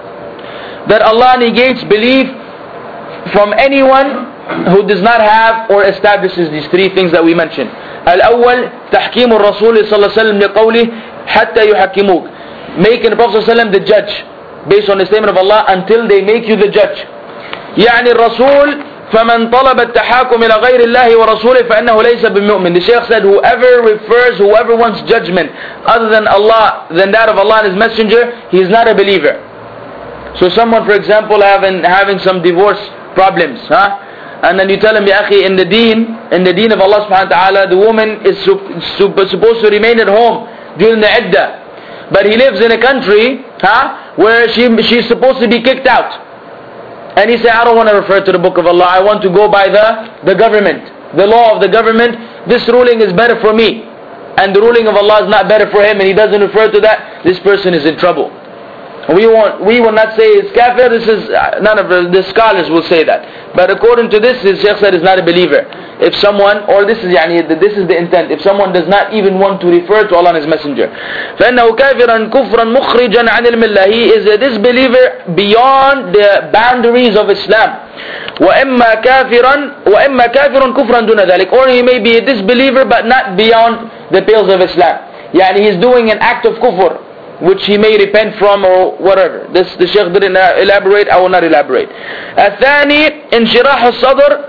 That Allah negates belief from anyone who does not have or establishes these three things that we mentioned. Al-awwal, تحكيم الرسول صلى الله عليه وسلم لقوله حتى يحكموك. Making the Prophet ﷺ the judge based on the statement of Allah until they make you the judge. يعني الرسول فمن طلب التحاكم إلى غير الله ورسوله فإنه ليس بمؤمن. The Shaykh said whoever refers, whoever wants judgment other than Allah, than that of Allah and His Messenger, he is not a believer. So someone, for example, having having some divorce problems, huh? And then you tell him, Ya akhi, in the deen, in the deen of Allah subhanahu wa ta'ala, the woman is supposed to remain at home during the iddah. But he lives in a country, huh, where she she's supposed to be kicked out. And he said, I don't want to refer to the book of Allah. I want to go by the, the government, the law of the government. This ruling is better for me. And the ruling of Allah is not better for him, and he doesn't refer to that. This person is in trouble. We won't, we will not say it's kafir. This is, none of the, the scholars will say that. But according to this, his Shaykh said is not a believer. If someone, or this is yani, this is the intent, if someone does not even want to refer to Allah and His Messenger, فَإِنَّهُ كَافِرًا كُفْرًا مُخْرِجًا عَنِ الْمِلَّةِ. He is a disbeliever beyond the boundaries of Islam. وَإِمَّا كَافِرًا وَإِمَّا كَافِرًا كُفْرًا دُونَ ذَلِكَ. Or he may be a disbeliever but not beyond the pales of Islam. Yani he's doing an act of kufr which he may repent from or whatever. This the Shaykh didn't elaborate, I will not elaborate. الثاني انشراح الصدر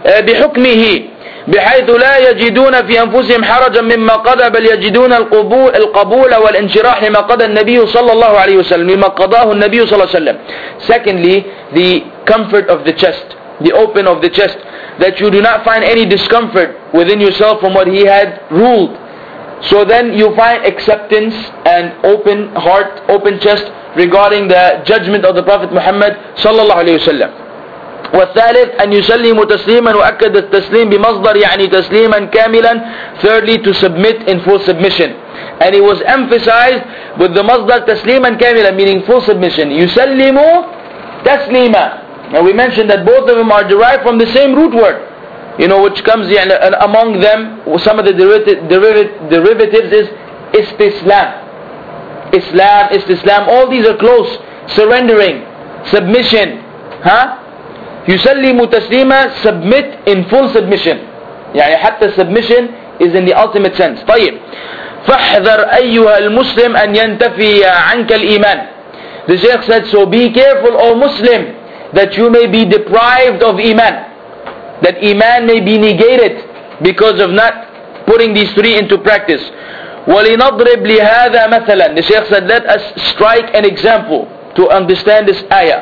بحكمه بحيث لا يجدون في أنفسهم حرجا مما قضى بل يجدون القبول القبول والانشراح لما قضى النبي صلى الله عليه وسلم لما قضاه النبي صلى الله عليه وسلم. Secondly, the comfort of the chest, the open of the chest, that you do not find any discomfort within yourself from what he had ruled. So then you find acceptance and open heart, open chest regarding the judgment of the Prophet Muhammad sallallahu alayhi wa sallam. والثالث أن يسلم تسليما وأكد التسليم بمصدر يعني تسليما كاملا. Thirdly, to submit in full submission, and it was emphasized with the masdar تسليما كاملا, meaning full submission. يسلم تسليما. Now we mentioned that both of them are derived from the same root word. you know, which comes يعني, and among them, some of the derivative, derivative, derivatives is istislam. Islam, istislam, all these are close. Surrendering, submission. Huh? يسلم تسليما, submit in full submission. يعني حتى submission is in the ultimate sense. طيب. فاحذر أيها المسلم أن ينتفي عنك الإيمان. The Shaykh said, so be careful, O Muslim, that you may be deprived of Iman. That Iman may be negated because of not putting these three into practice. وَلِنَضْرِبْ لِهَذَا مَثَلًا. The Shaykh said, let us strike an example to understand this ayah.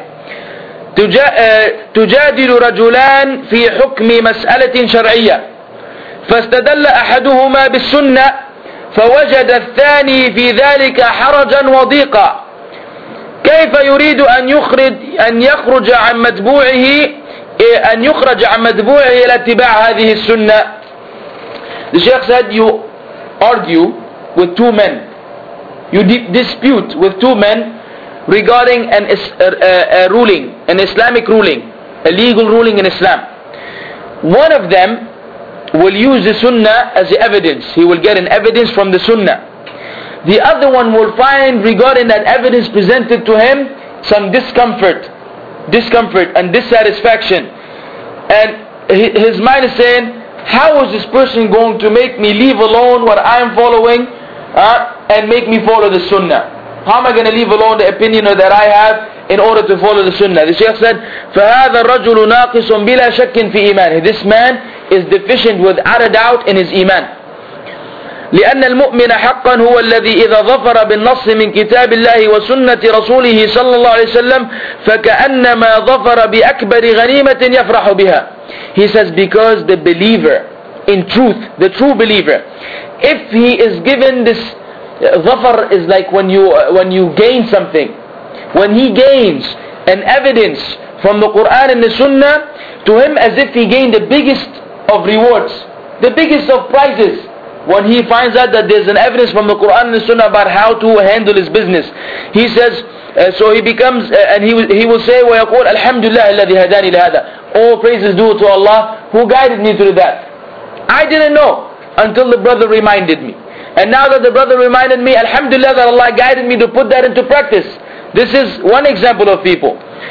تجادل رجلان في حكم مسألة شرعية فاستدل أحدهما بالسنة فوجد الثاني في ذلك حرجا وضيقا كيف يريد أن يخرج أن يخرج عن متبوعه أن يخرج عن متبوعه إلى اتباع هذه السنة. The Shaykh said, you argue with two men, you dispute with two men regarding an, a, a ruling, an Islamic ruling, a legal ruling in Islam. One of them will use the Sunnah as the evidence. He will get an evidence from the Sunnah. The other one will find regarding that evidence presented to him some discomfort, discomfort and dissatisfaction. And his mind is saying, how is this person going to make me leave alone what I am following uh, and make me follow the Sunnah? How am I going to leave alone the opinion that I have in order to follow the Sunnah? The Shaykh said, فَهَذَا الرَّجُلُ نَاقِصٌ بِلَا شَكٍّ فِي إِيمَانِهِ. This man is deficient without a doubt in his iman. لأن المؤمن حقا هو الذي إذا ظفر بالنص من كتاب الله وسنة رسوله صلى الله عليه وسلم فكأنما ظفر بأكبر غنيمة يفرح بها. He says, because the believer, in truth, the true believer, if he is given this, ظفر is like when you when you gain something. When he gains an evidence from the Quran and the Sunnah, to him as if he gained the biggest of rewards, the biggest of prizes. When he finds out that there's an evidence from the Quran and the Sunnah about how to handle his business, he says, uh, so he becomes, uh, and he will, he will say, وَيَقول الْحَمْدُ لِلَّهِ الَّذِي هَدَانِي لِهَذَا. All praises due to Allah who guided me to that. I didn't know until the brother reminded me. And now that the brother reminded me, Alhamdulillah, that Allah guided me to put that into practice. This is one example of people.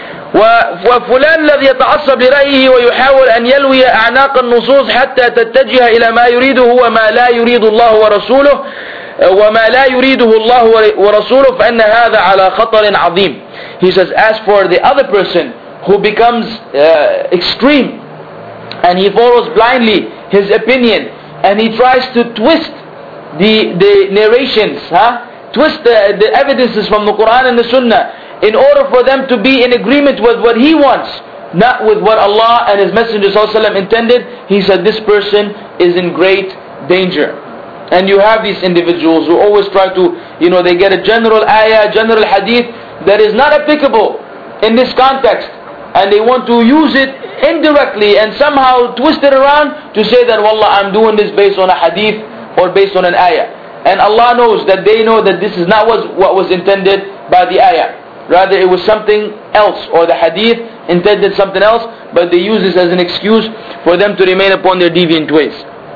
وفلان الذي يتعصب لرأيه ويحاول أن يلوي أعناق النصوص حتى تتجه إلى ما يريده وما لا يريد الله ورسوله وما لا يريده الله ورسوله فإن هذا على خطر عظيم. He says, as for the other person who becomes uh, extreme and he follows blindly his opinion and he tries to twist the the narrations, huh? twist the, the evidences from the Quran and the Sunnah in order for them to be in agreement with what he wants, not with what Allah and His Messenger ﷺ intended. He said this person is in great danger. And you have these individuals who always try to, you know, they get a general ayah, general hadith that is not applicable in this context, and they want to use it indirectly and somehow twist it around to say that, wallah, I'm doing this based on a hadith or based on an ayah. And Allah knows that they know that this is not what was intended by the ayah. Rather it was something else, or the hadith intended something else, but they use this as an excuse for them to remain upon their deviant ways.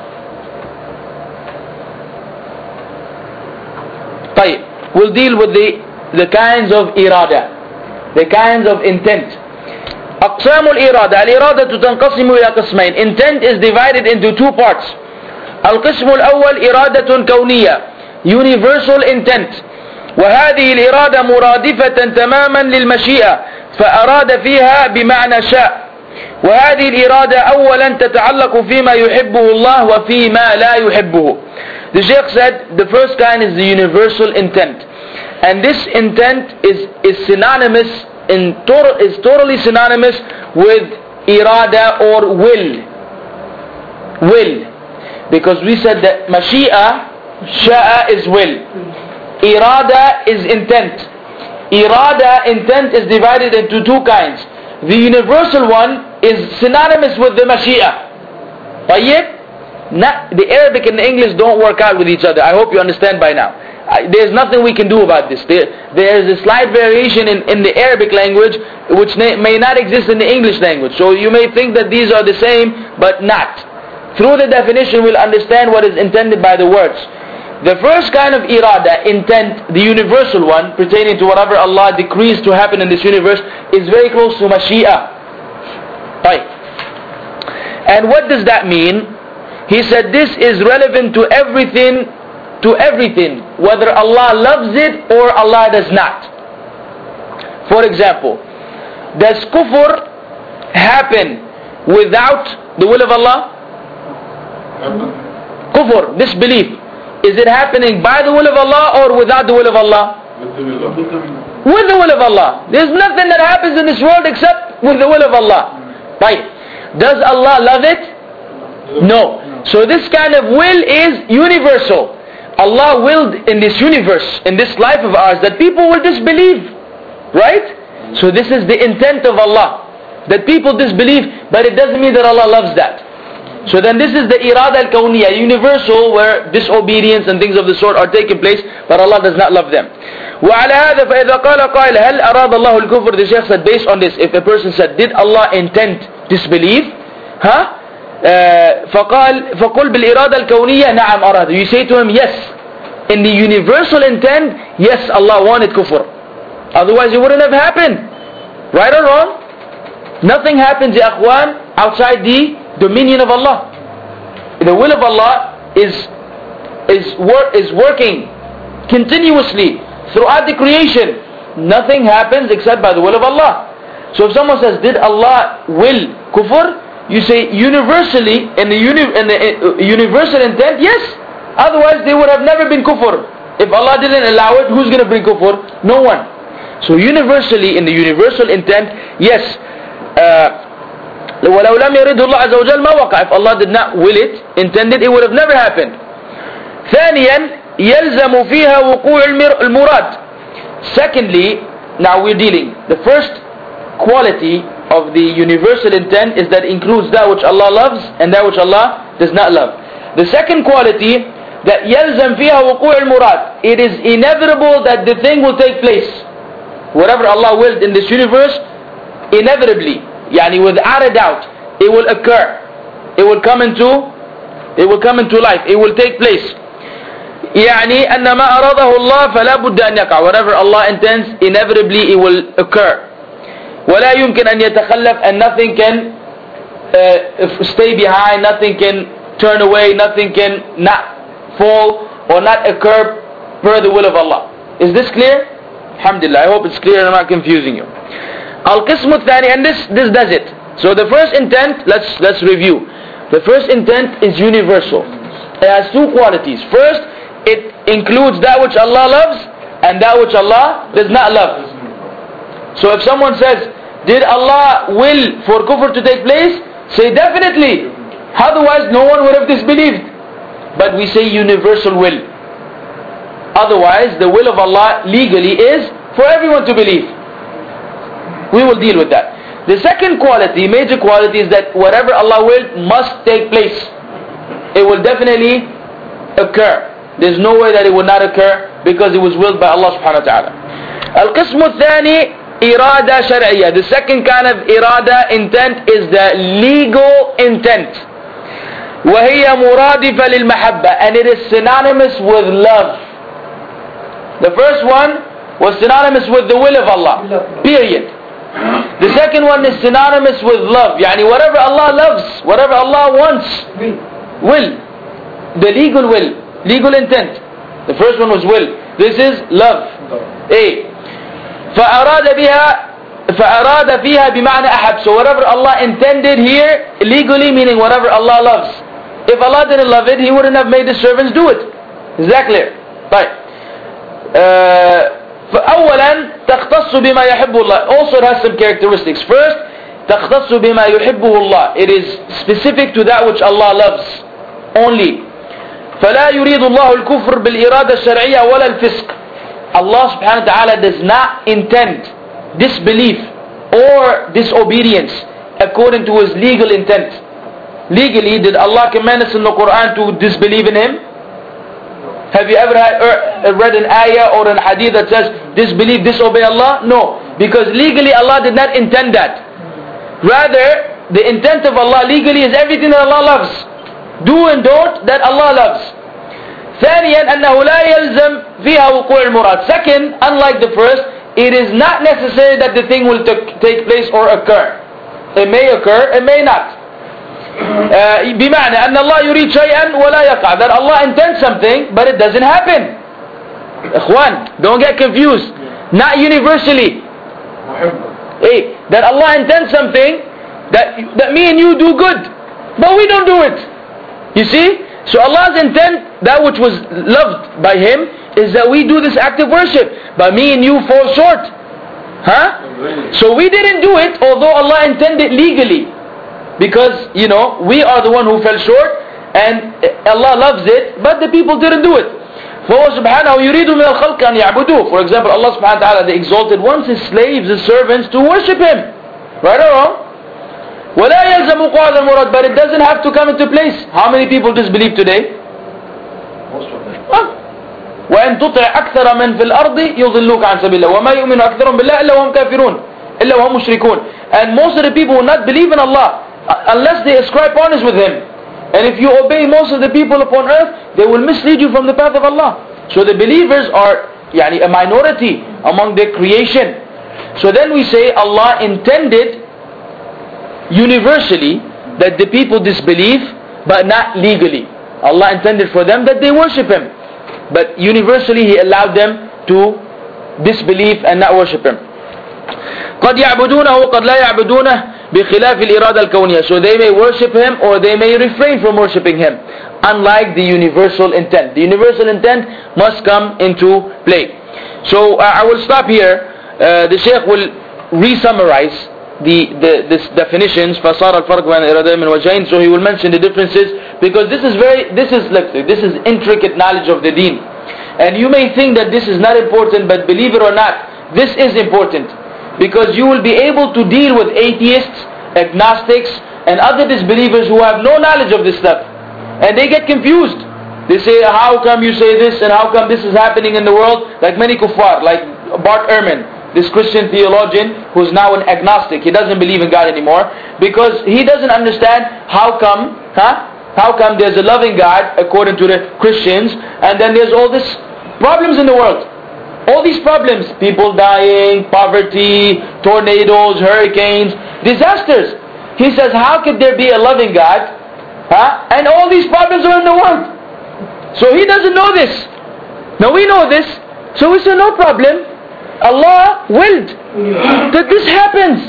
طيب, we'll deal with the, the kinds of irada, the kinds of intent. أقسام الإرادة. الإرادة تنقسم إلى قسمين. Intent is divided into two parts. القسم الأول إرادة كونية, universal intent. وهذه الإرادة مرادفة تماما للمشيئة فأراد فيها بمعنى شاء. وهذه الإرادة أولا تتعلق فيما يحبه الله وفيما لا يحبه. The Shaykh said the first kind is the universal intent, and this intent is, is synonymous in total, is totally synonymous with irada or will. Will. Because we said that mashi'a, sha'a is will. Irada is intent. Irada, intent, is divided into two kinds. The universal one is synonymous with the mashi'a. Tayyib? Not, the Arabic and the English don't work out with each other. I hope you understand by now. I, there's nothing we can do about this. There, there's a slight variation in, in the Arabic language which may, may not exist in the English language. So you may think that these are the same, but not. Through the definition we'll understand what is intended by the words. The first kind of irada, intent, the universal one, pertaining to whatever Allah decrees to happen in this universe, is very close to Mashi'a. Right. And what does that mean? He said this is relevant to everything, to everything, whether Allah loves it or Allah does not. For example, does kufr happen without the will of Allah? Kufr, disbelief, is it happening by the will of Allah or without the will of Allah? With the will of Allah. With the will of Allah. There's nothing that happens in this world except with the will of Allah. Right. Does Allah love it? No. So this kind of will is universal. Allah willed in this universe, in this life of ours, that people will disbelieve. Right? So this is the intent of Allah, that people disbelieve, but it doesn't mean that Allah loves that. So then this is the irada al-kawniyya, universal, where disobedience and things of the sort are taking place, but Allah does not love them. وعلى هذا فإذا قال قائل هل أراد الله الكفر? The Shaykh said, based on this, if a person said, did Allah intend disbelief? Huh? Uh, فقال فقل بالإرادة الكونية نعم أراد. You say to him, yes, in the universal intent, yes, Allah wanted kufr. Otherwise it wouldn't have happened. Right or wrong? Nothing happens, ya akhwan, outside the dominion of Allah. The will of Allah is is work is working continuously throughout the creation. Nothing happens except by the will of Allah. So if someone says, did Allah will kufr? You say universally, in the, uni, in the uh, universal intent, yes. Otherwise they would have never been kufr. If Allah didn't allow it, who's going to bring kufr? No one. So universally, in the universal intent, yes. Uh, وَلَوْ لَمْ يَرِدْهُ اللَّهُ عَزَّ وَجَلَّ مَا وَقَعَ. If Allah did not will it, intended, it would have never happened. ثانيا يلزم فيها وقوع المراد. Secondly, now we're dealing, the first quality of the universal intent is that includes that which Allah loves and that which Allah does not love. The second quality, that يلزم فيها وقوع المراد, it is inevitable that the thing will take place. Whatever Allah willed in this universe, inevitably, yani without a doubt, it will occur. It will come into, it will come into life. It will take place. يعني أن ما أراده الله فلا بد أن يقع. Whatever Allah intends, inevitably it will occur. ولا يمكن أن يتخلف, and nothing can uh, stay behind, nothing can turn away, nothing can not fall or not occur per the will of Allah. Is this clear? Alhamdulillah, I hope it's clear and I'm not confusing you. Al-Qismu Thani, and this, this does it. So the first intent, let's, let's review. The first intent is universal. It has two qualities. First, it includes that which Allah loves and that which Allah does not love. So if someone says, did Allah will for kufr to take place? Say definitely. Otherwise no one would have disbelieved. But we say universal will. Otherwise the will of Allah legally is for everyone to believe. We will deal with that. The second quality, major quality, is that whatever Allah willed must take place. It will definitely occur. There's no way that it will not occur because it was willed by Allah subhanahu wa ta'ala. Al-Qismu Thani, irada shar'iyya. The second kind of irada, intent, is the legal intent. وَهِيَ مُرَادِفَ لِلْمَحَبَّةِ, and it is synonymous with love. The first one was synonymous with the will of Allah, period. The second one is synonymous with love. Yani whatever Allah loves, whatever Allah wants, will. The legal will, legal intent. The first one was will. This is love. A. فَأَرَادَ بِهَا فَأَرَادَ فِيهَا بِمَعْنَ أَحَبْ. So whatever Allah intended here, legally, meaning whatever Allah loves. If Allah didn't love it, He wouldn't have made the servants do it. Is that clear? Right. Uh, فأولا تختص بما يحب الله. Also it has some characteristics. First, تختص بما يحبه الله. It is specific to that which Allah loves only. فلا يريد الله الكفر بالإرادة الشرعية ولا الفسق. Allah subhanahu wa ta'ala does not intend disbelief or disobedience according to His legal intent. Legally, did Allah command us in the Quran to disbelieve in Him? Have you ever had, uh, read an ayah or an hadith that says, disbelieve, disobey Allah? No. Because legally Allah did not intend that. Rather, the intent of Allah legally is everything that Allah loves. Do and don't that Allah loves. ثانيا أنه لا يلزم فيها وقوع المراد. Second, unlike the first, it is not necessary that the thing will take place or occur. It may occur, it may not. Uh, بمعنى أن الله يريد شيئا ولا يقع. That Allah intends something, but it doesn't happen. Ikhwan, don't get confused. Not universally. Hey, that Allah intends something that that me and you do good, but we don't do it. You see? So Allah's intent, that which was loved by Him, is that we do this act of worship, but me and you fall short. Huh? So we didn't do it, although Allah intended legally, because you know we are the one who fell short, and Allah loves it, but the people didn't do it. فهو سبحانه يريد من الخلق أن يعبدوه. For example, Allah subhanahu wa ta'ala, the exalted ones, His slaves, His servants, to worship Him. Right or wrong? ولا يلزم وقوع المراد, but it doesn't have to come into place. How many people disbelieve today? Most of them. Huh? وإن تطع أكثر من في الأرض يضلوك عن سبيل الله وما يؤمن أكثرهم بالله إلا وهم كافرون إلا وهم مشركون. And most of the people will not believe in Allah unless they ascribe honors with Him. And if you obey most of the people upon earth, they will mislead you from the path of Allah. So the believers are يعني, a minority among their creation. So then we say Allah intended universally that the people disbelieve, but not legally. Allah intended for them that they worship Him, but universally He allowed them to disbelieve and not worship Him. قد يعبدونه وقد لا يعبدونه بخلاف الإرادة الكونية. So they may worship Him or they may refrain from worshiping Him, unlike the universal intent. The universal intent must come into play. So uh, I will stop here. Uh, the Shaykh will re-summarize the, the this definitions. فصار الفرق بين الإرادة من وجهين. So he will mention the differences, because this is very this is let's say, this is intricate knowledge of the deen. And you may think that this is not important, but believe it or not, this is important. Because you will be able to deal with atheists, agnostics, and other disbelievers who have no knowledge of this stuff. And they get confused. They say, how come you say this, and how come this is happening in the world? Like many kuffar, like Bart Ehrman, this Christian theologian who's now an agnostic. He doesn't believe in God anymore, because he doesn't understand how come, huh? How come there's a loving God according to the Christians, and then there's all these problems in the world. All these problems, people dying, poverty, tornadoes, hurricanes, disasters. He says, how could there be a loving God, huh? And all these problems are in the world? So he doesn't know this. Now we know this, so we say no problem. Allah willed that this happens.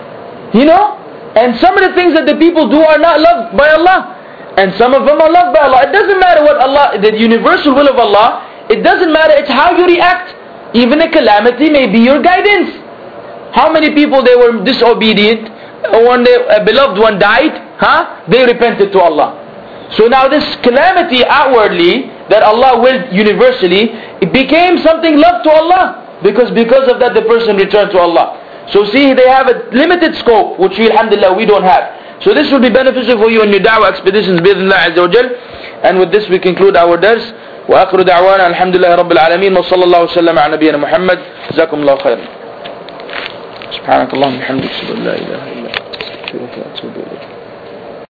You know? And some of the things that the people do are not loved by Allah, and some of them are loved by Allah. It doesn't matter what Allah, the universal will of Allah, it doesn't matter, it's how you react. Even a calamity may be your guidance. How many people they were disobedient, when they, a beloved one died, huh? They repented to Allah. So now this calamity outwardly that Allah willed universally, it became something loved to Allah, because because of that the person returned to Allah. So see, they have a limited scope, which we, alhamdulillah, we don't have. So this will be beneficial for you in your da'wah expeditions, bi'idhnillah azza wa jal. And with this we conclude our dars. وآخر دعوانا الحمد لله رب العالمين وصلى الله وسلم على نبينا محمد. جزاكم الله خيرا. سبحانك اللهم وبحمدك أشهد أن لا إله إلا أنت أستغفرك وأتوب إليك.